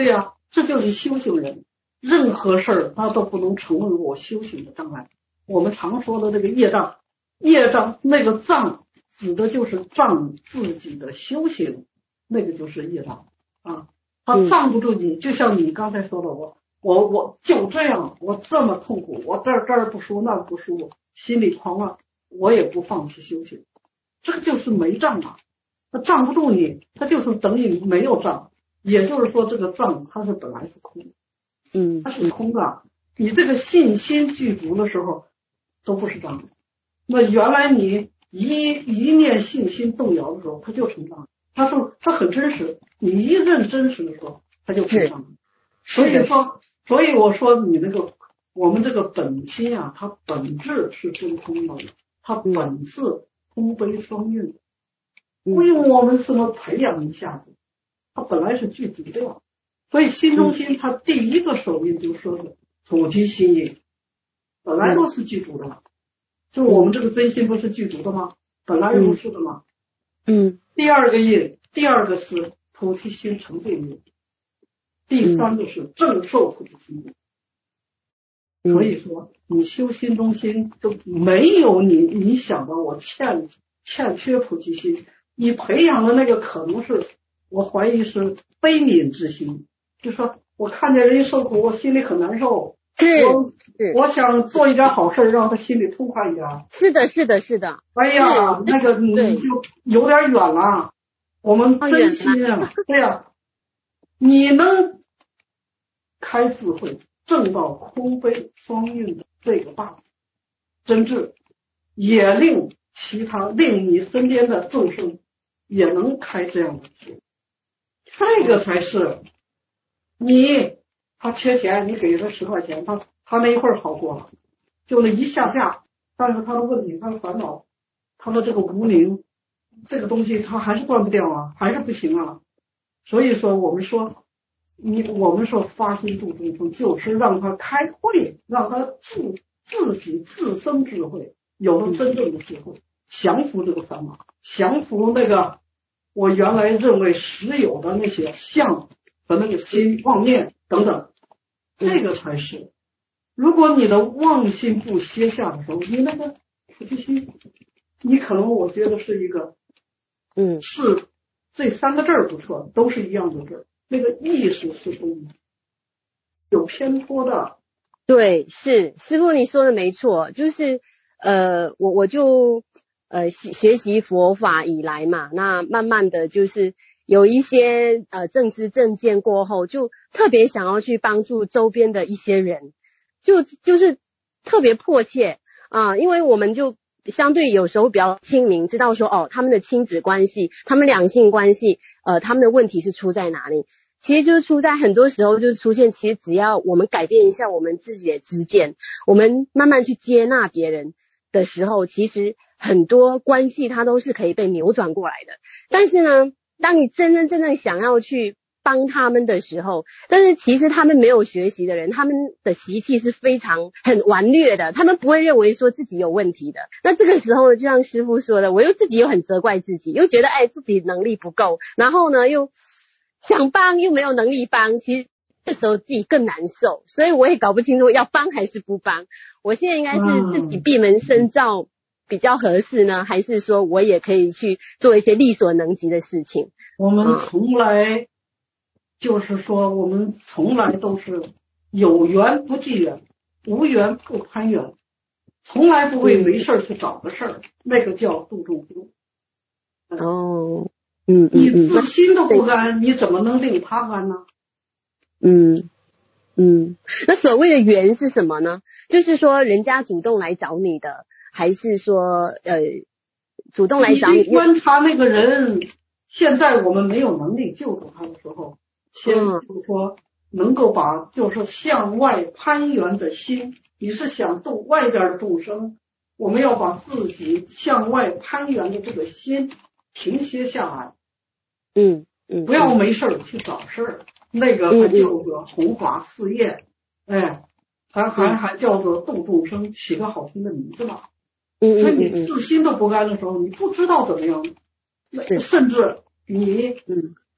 这就是修行人，任何事儿他都不能成为我修行的障碍。我们常说的这个业障，业障那个障指的就是障自己的修行，那个就是业障啊。他障不住你，就像你刚才说的，我我我就这样，我这么痛苦，我这儿这儿不舒服那儿不舒服，心里狂乱，我也不放弃修行，这个就是没障啊。他障不住你，他就是等于没有障，也就是说这个障它是本来是空的，
嗯，
它是空的。你这个信心具足的时候都不是障，那原来你一一念信心动摇的时候，它就成障。他说他很真实，你一认真实的时候，他就成障。所以说，所以我说你那个我们这个本心啊，它本质是真空的，它本是空悲双运，不用我们什么培养一下子，它本来是具足的。所以心中心它第一个手印就说是菩提心印，本来都是具足的，就是我们这个真心不是具足的吗？本来如是的吗？
嗯。
第二个印，第二个是菩提心成就印，第三个是正受菩提心印。嗯、所以说，你修心中心都没有你你想的我欠欠缺菩提心，你培养的那个可能是我怀疑是悲悯之心，就说我看见人家受苦，我心里很难受。
是，
我我想做一点好事，让他心里痛快一点。
是的，是的，是的。
哎呀，那个你就有点远了。我们真心啊，对呀、啊，你能开智慧，证到空悲双运的这个大真智，也令其他令你身边的众生也能开这样的智，这个才是你。他缺钱，你给他十块钱，他他那一会儿好过了，就那一下下，但是他的问题，他的烦恼，他的这个无明，这个东西他还是断不掉啊，还是不行啊。所以说我们说，你我们说发心度众生，就是让他开慧，让他自自己自生智慧，有了真正的智慧，降服这个烦恼，降服那个我原来认为实有的那些相和那个心妄念等等。这个才是，如果你的妄心不歇下的时候，你那个菩提心，你可能我觉得是一个，
嗯，
是这三个字儿不错，都是一样的字儿，那个意识是不一样，有偏颇的。
对，是师父你说的没错，就是呃，我我就呃学习佛法以来嘛，那慢慢的就是有一些呃正知正见过后，就特别想要去帮助周边的一些人，就就是特别迫切啊、呃，因为我们就相对有时候比较亲民，知道说哦他们的亲子关系，他们两性关系，呃他们的问题是出在哪里？其实就是出在很多时候就是出现，其实只要我们改变一下我们自己的知见，我们慢慢去接纳别人的时候，其实很多关系它都是可以被扭转过来的。但是呢，当你真真正正想要去帮他们的时候，但是其实他们没有学习的人，他们的习气是非常很顽劣的，他们不会认为说自己有问题的。那这个时候就像师父说的，我又自己又很责怪自己，又觉得哎自己能力不够，然后呢又想帮又没有能力帮，其实这时候自己更难受，所以我也搞不清楚要帮还是不帮。我现在应该是自己闭门深造比较合适呢，还是说我也可以去做一些力所能及的事情？
我们从来就是说，我们从来都是有缘不济缘，无缘不攀缘，从来不会没事去找个事儿，那个叫度众生。
哦。嗯，
你自心都不安，你怎么能令他安呢？
嗯嗯，那所谓的缘是什么呢？就是说人家主动来找你的，还是说呃主动来找你？
你观察那个人，现在我们没有能力救助他的时候，先就是说能够把就是向外攀缘的心，你是想度外边的众生，我们要把自己向外攀缘的这个心停歇下来。
嗯嗯，
不要没事儿去找事儿，那个还叫做弘法事业，哎，还还还叫做度众生，起个好听的名字吧。
嗯
所以你自心都不安的时候，你不知道怎么样，甚至你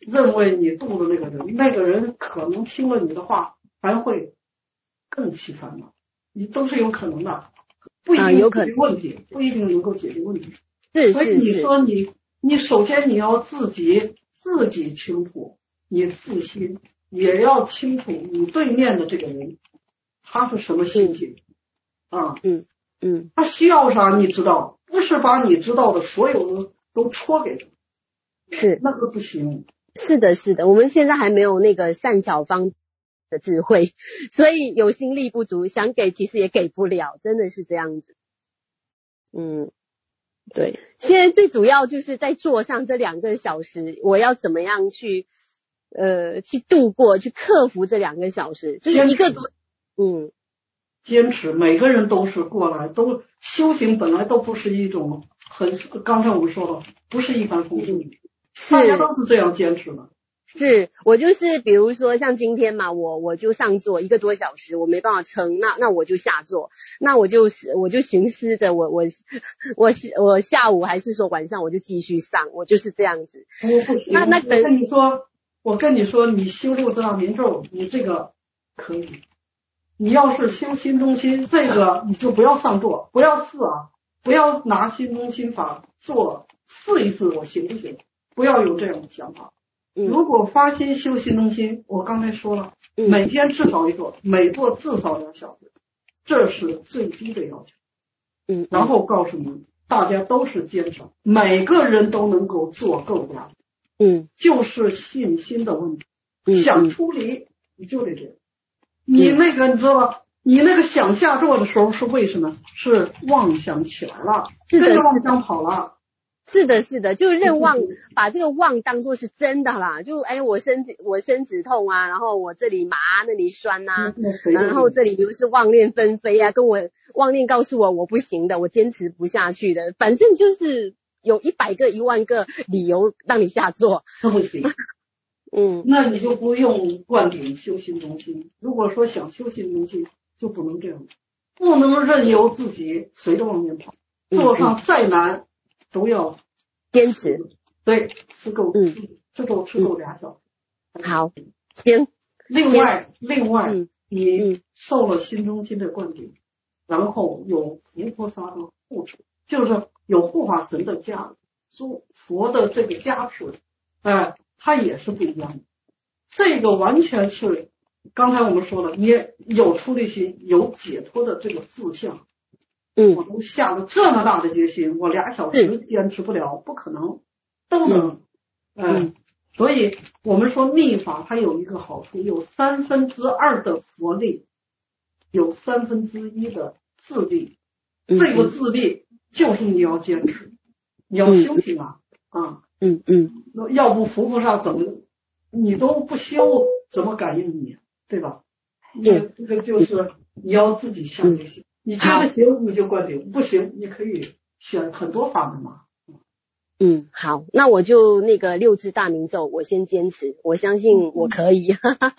认为你度的那个人，那个人可能听了你的话还会更起烦恼，你都是有可能的，不一定解决问题，不一定能够解决问题。
是，
所以你说你你首先你要自己自己清楚，你自心也要清楚你对面的这个人他是什么心情啊，
嗯嗯，
他需要啥你知道，不是把你知道的所有的都戳给他，
是
那个不行。
是的，是的，我们现在还没有那个善巧方的智慧，所以有心力不足，想给其实也给不了，真的是这样子。嗯，对，现在最主要就是在座上这两个小时，我要怎么样去呃去度过，去克服这两个小时，就是一个多，嗯，
坚持，每个人都是过来，都修行本来都不是一种很，刚才我们说了，不是一帆风顺的。大家都是这样坚持的。
是我就是比如说像今天嘛，我我就上座一个多小时，我没办法撑，那那我就下座，那我就我就寻思着我我我我下午还是说晚上我就继续上，我就是这样子。
我不行，
那那
我跟你说，我跟你说，你修六字大明咒，你这个可以。你要是修心中心，这个你就不要上座，不要试啊，不要拿心中心法做试一试我行不行。不要有这样的想法。如果发心修心中心，我刚才说了，每天至少一座，每座至少两小时，这是最低的要求。
嗯，
然后告诉你，大家都是坚持，每个人都能够做够的。
嗯，
就是信心的问题。
嗯，
想出离你就得这样。你那个你知道吧？你那个想下座的时候是为什么？是妄想起来了，跟着妄想跑了。
是的，是的，就认妄，把这个妄当作是真的啦。就哎，我身体我身子痛啊，然后我这里麻那里酸啊，然后这里比如是妄念纷飞啊，跟我妄念告诉我我不行的，我坚持不下去的，反正就是有一百个一万个理由让你下座。
不行。
嗯，
那你就不用灌顶修心中心。如果说想修心中心，就不能这样，不能任由自己随着妄念跑，座上再难。都要
坚持，
对，吃够，嗯，吃够吃够俩小
时。好，行。
另外，另外，嗯、你受了心中心的灌顶，然后有佛菩萨的护持，就是有护法神的加持，佛的这个加持，哎、呃，它也是不一样的。这个完全是刚才我们说了，你有出离心，有解脱的这个志向。
嗯，
我都下了这么大的决心，我俩小时坚持不了，不可能，都能，嗯、呃嗯，所以我们说密法它有一个好处，有三分之二的佛力，有三分之一的自力，
嗯、
这个自力就是你要坚持，你要修行啊，
嗯、啊，嗯嗯，
要不佛菩萨怎么你都不修，怎么感应你，对吧？这这个就是你要自己下决心。你觉得行你就灌顶，不行你可以选很多法门嘛。
嗯，好，那我就那个六字大明咒，我先坚持，我相信我可以。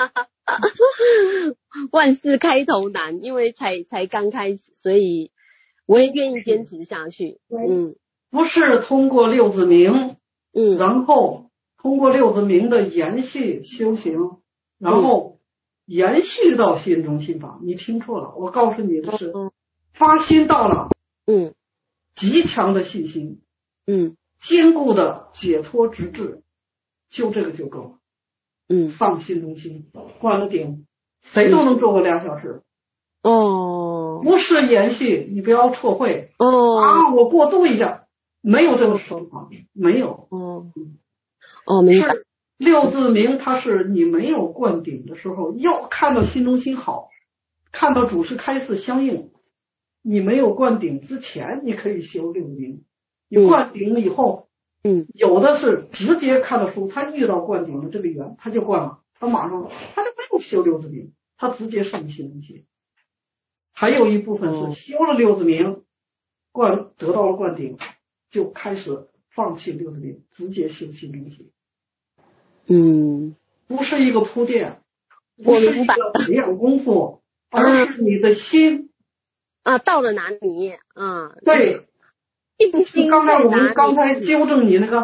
万事开头难，因为才才刚开始，所以我也愿意坚持下去。嗯，
不是通过六字明，
嗯，
然后通过六字明的延续修行，然后延续到心中心法。你听错了，我告诉你的是，发心到了，
嗯，
极强的信心，
嗯，
坚固的解脱之志，就这个就够了。
嗯，
上心中心，灌了顶，谁都能做个俩小时。
哦，
不是延续，你不要错会。
哦
啊，我过渡一下，没有这个说法，没有。
哦，哦，明白。
是六字明，它是你没有灌顶的时候，要看到心中心好，看到主事开示相应。你没有灌顶之前，你可以修六字明。你灌顶以后，
嗯，
有的是直接看到书，他遇到灌顶的这个缘，他就灌了，他马上他就没有修六字明，他直接上心中心。还有一部分是修了六字明，灌得到了灌顶，就开始放弃六字明，直接修心中心。
嗯，
不是一个铺垫，不是一个培养功夫，而是你的心
啊到了哪里啊？
对，
定心
刚才我们刚才纠正你那个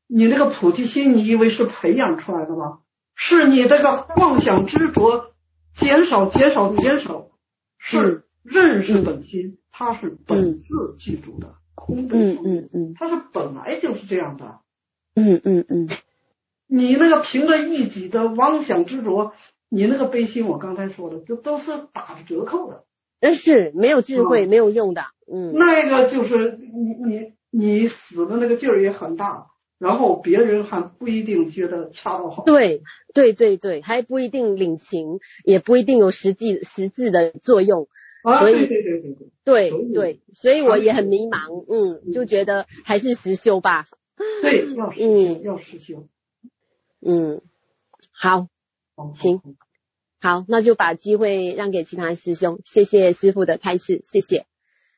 你那个菩提心，你以为是培养出来的吗？是你这个妄想执着减少减少减少，是认识本心，它是本自具足的，空本
嗯嗯嗯，
它是本来就是这样的。
嗯嗯嗯，
你那个凭着一己的妄想执着，你那个悲心，我刚才说的，这都是打着折扣的。
那是没有智慧、
嗯、
没有用的。嗯，
那个就是你你你死的那个劲儿也很大，然后别人还不一定觉得恰到好处。
对对对对，还不一定领情，也不一定有实际实质的作用。
啊，
所以
对对对对对，
对
所以
对，所以我也很迷茫，嗯，就觉得还是实修吧。
对，要实修，
嗯、
要实修。
嗯，好，行，好，那就把机会让给其他师兄，谢谢师父的开示，谢谢。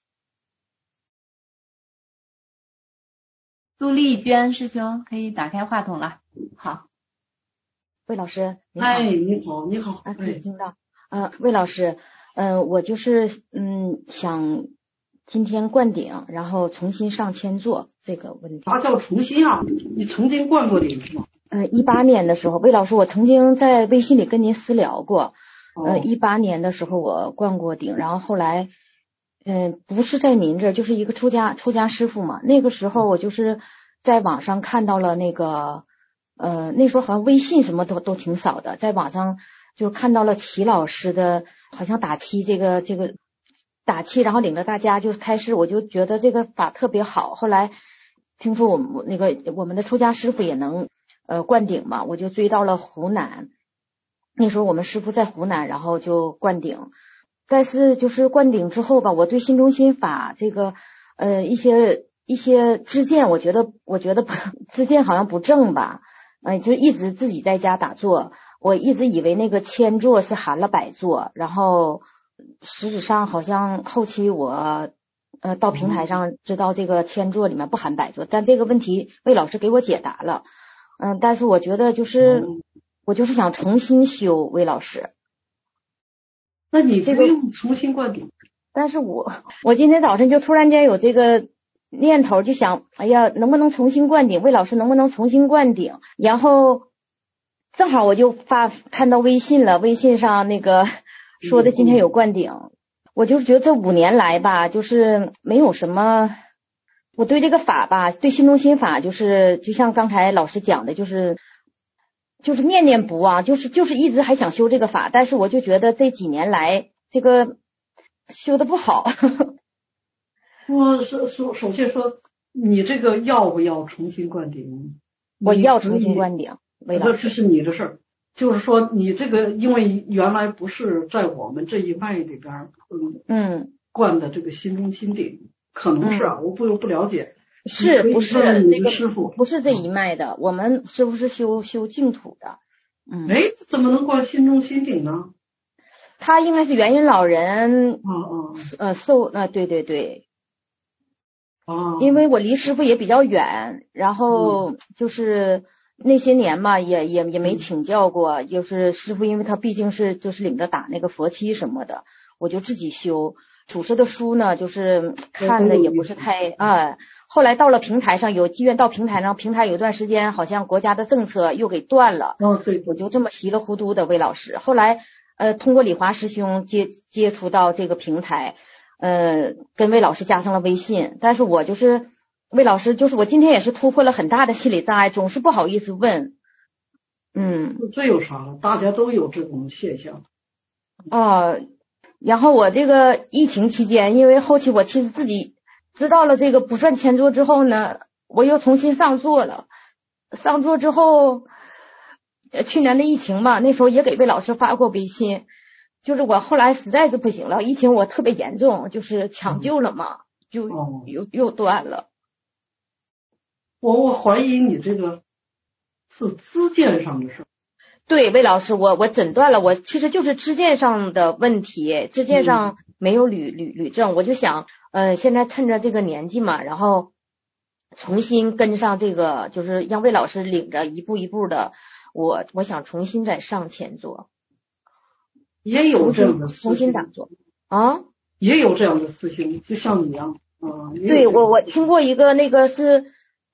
杜丽娟师兄可以打开话筒了。好，
魏老师，你好。
哎，你好，你好。
啊，可以听到。呃，魏老师，嗯、呃，我就是嗯想今天灌顶，然后重新上千座这个问题。
啥叫重新啊？你曾经灌过顶是吗？
呃，一八年的时候，魏老师，我曾经在微信里跟您私聊过。呃，一八年的时候我灌过顶，然后后来，嗯、呃，不是在您这儿，就是一个出家出家师傅嘛。那个时候我就是在网上看到了那个，呃，那时候好像微信什么都都挺少的，在网上就看到了齐老师的，好像打气这个这个打气，然后领着大家就开始，我就觉得这个法特别好。后来听说我们那个我们的出家师傅也能呃灌顶嘛，我就追到了湖南。那时候我们师傅在湖南，然后就灌顶。但是就是灌顶之后吧，我对心中心法这个呃一些一些知见，我觉得我觉得知见好像不正吧，呃就一直自己在家打坐，我一直以为那个千坐是含了百坐，然后实质上好像后期我呃到平台上知道这个千坐里面不含百坐，但这个问题魏老师给我解答了。嗯、呃，但是我觉得就是我就是想重新修，魏老师。
那你不用重新灌顶。
但是我我今天早晨就突然间有这个念头，就想，哎呀，能不能重新灌顶？魏老师能不能重新灌顶？然后正好我就发看到微信了，微信上那个说的今天有灌顶，我就是觉得这五年来吧，就是没有什么。我对这个法吧，对心中心法，就是就像刚才老师讲的，就是就是念念不忘，就是就是一直还想修这个法，但是我就觉得这几年来这个修的不好。
我首首首先说，你这个要不要重新灌顶？
我要重新灌顶，魏老师，
这是你的事儿。就是说，你这个因为原来不是在我们这一脉里边，嗯嗯，灌的这个心中心顶。可能是啊，嗯、我不不了解，
是不是
那个师傅
不是这一脉的？我们师傅是修修净土的，嗯，
哎，怎么能灌心中心顶呢？
他应该是元音老人，
啊啊，
呃，受呃，对对对，
啊，
因为我离师傅也比较远，然后就是那些年嘛，也也也没请教过，就是师傅，因为他毕竟是就是领着打那个佛七什么的，我就自己修。主师的书呢，就是看的也不是太啊。后来到了平台上，有机缘到平台上，平台有一段时间好像国家的政策又给断了。
哦，对，
我就这么稀里糊涂的魏老师。后来呃，通过李华师兄接接触到这个平台，呃，跟魏老师加上了微信。但是我就是魏老师，就是我今天也是突破了很大的心理障碍，总是不好意思问。嗯，
这有啥了？大家都有这种现象。
啊。然后我这个疫情期间，因为后期我其实自己知道了这个不算千坐之后呢，我又重新上座了。上座之后，去年的疫情嘛，那时候也给魏老师发过微信，就是我后来实在是不行了，疫情我特别严重，就是抢救了嘛，就又又断了。
我我怀疑你这个是知见上的事。
对，魏老师，我我诊断了，我其实就是知见上的问题，知见上没有捋捋捋正，我就想，呃，现在趁着这个年纪嘛，然后重新跟上这个，就是让魏老师领着一步一步的，我我想重新再上前座，
也有这样的
重新打坐啊，
也有这样的师兄，就像你一样啊。
对我我听过一个那个是。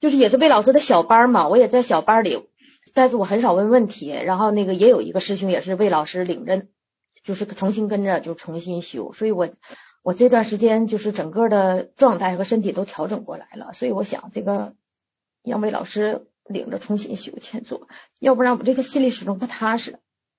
就是也是魏老师的小班嘛，我也在小班里，但是我很少问问题。然后那个也有一个师兄也是魏老师领着，就是重新跟着就重新修，所以我我这段时间就是整个的状态和身体都调整过来了，所以我想这个让魏老师领着重新修前做，要不然我这个心里始终不踏实。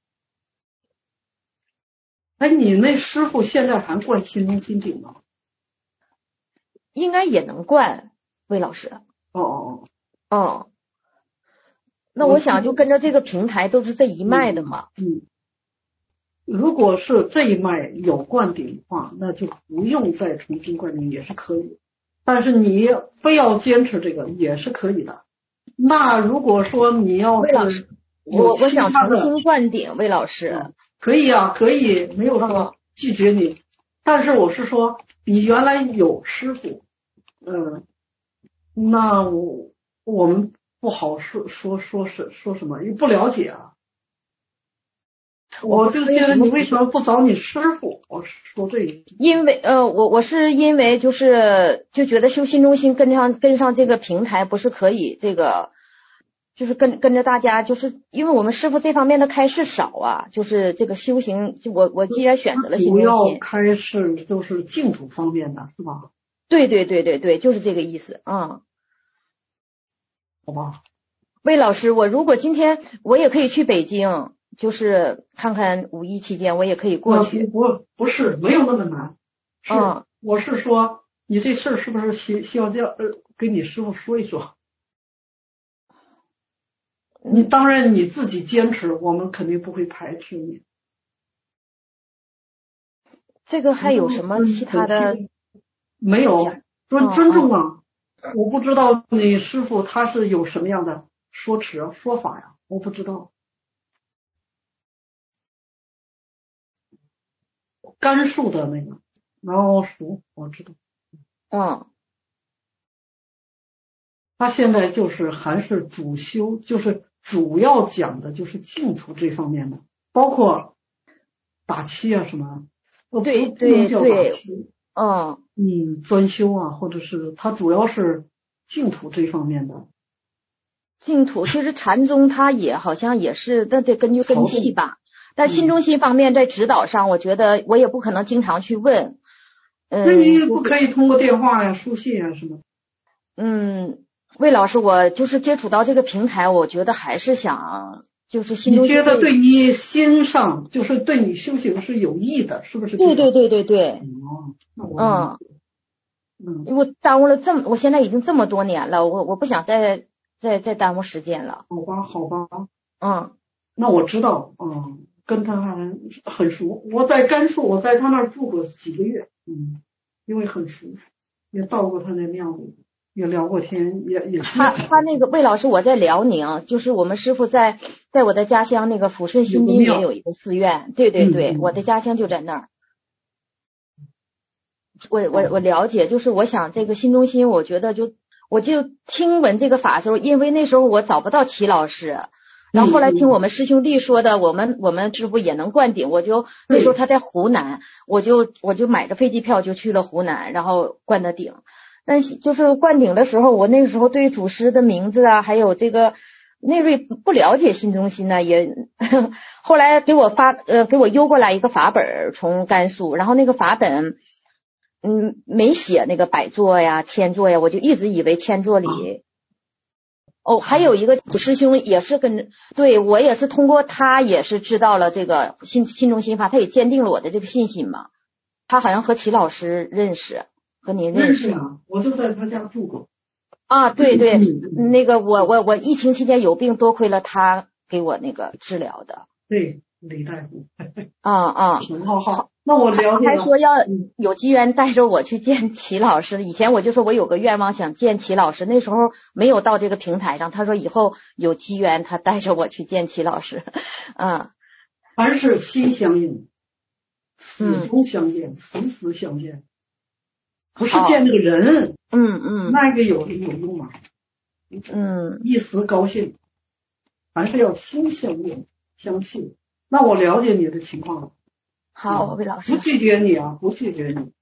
哎，你那师傅现在还灌心中心顶吗？
应该也能灌，魏老师。
哦哦
哦。哦。那我想就跟着这个平台都是这一脉的嘛。
嗯。嗯，如果是这一脉有灌顶的话，那就不用再重新灌顶也是可以。但是你非要坚持这个也是可以的。那如果说你要
魏老师，我我想重新灌顶，魏老师。
嗯，可以啊，可以，没有说拒绝你。嗯，但是我是说，你原来有师傅，嗯，那我我们不好说说说是说什么，因为不了解啊。我就觉得你为什么不找你师傅？我说这一，
因为呃，我我是因为就是就觉得修心中心跟上跟上这个平台不是可以这个。就是跟跟着大家，就是因为我们师傅这方面的开示少啊，就是这个修行，就我我既然选择了心中心，
主要开示就是净土方面的是吧？
对对对对对，就是这个意思啊。嗯，
好吧，
魏老师，我如果今天我也可以去北京，就是看看五一期间我也可以过去。
不不是，没有那么难。是，
嗯，
我是说你这事儿是不是需需要叫呃跟你师傅说一说？你当然你自己坚持，我们肯定不会排斥你。
这个还有什么其他的？
没有，尊尊重啊！我不知道你师傅他是有什么样的说辞说法呀，我不知道。甘肃的那个，然后熟我知道。
嗯。
他现在就是还是主修，就是主要讲的就是净土这方面的，包括打七啊什么，
对对对，
嗯嗯，专修啊，或者是他主要是净土这方面的。
净土其实禅宗它也好像也是，那得根据根器吧。但心中心方面在指导上，我觉得我也不可能经常去问。嗯，
那你不可以通过电话呀、书信啊什么？
嗯。魏老师，我就是接触到这个平台，我觉得还是想就是心中心。
你觉得对你心上，就是对你修行是有益的，是不是？
对对对对对。
哦，那我
嗯嗯，因为我耽误了这么，我现在已经这么多年了，我我不想再再再耽误时间了。
好吧，好吧。
嗯，
那我知道，嗯，跟他还很熟。我在甘肃，我在他那儿住过几个月，嗯，因为很熟，也到过他那庙里。也聊过天，也也
他他那个魏老师，我在辽宁，就是我们师傅在在我的家乡那个抚顺新津也有一个寺院，对对对，嗯、我的家乡就在那儿。我我我了解，就是我想这个心中心，我觉得就我就听闻这个法的时候，因为那时候我找不到齐老师，然后后来听我们师兄弟说的，我们我们师傅也能灌顶，我就那时候他在湖南，我就我就买着飞机票就去了湖南，然后灌的顶。但是就是灌顶的时候，我那个时候对祖师的名字啊，还有这个那位不了解心中心呢，也呵呵后来给我发呃给我邮过来一个法本从甘肃，然后那个法本嗯没写那个百座呀、千座呀，我就一直以为千座里。哦，还有一个师兄也是跟对我也是通过他也是知道了这个心心中心法，他也坚定了我的这个信心嘛。他好像和齐老师认识。和您认识
啊，我就在他家住过。
啊，对对，嗯、那个我我我疫情期间有病，多亏了他给我那个治疗的。
对，李大夫。
啊啊，
好好，那我了解了。
还说要有机缘带着我去见齐老师。以前我就说我有个愿望想见齐老师，那时候没有到这个平台上。他说以后有机缘，他带着我去见齐老师。嗯，
凡是心相印，始终相见，时时相见。不是见这个人，
嗯嗯，
那个有有用吗？
嗯，
一时高兴，还是要心相印相信。那我了解你的情况了。
好，魏老师，
不拒绝你啊，不拒绝你。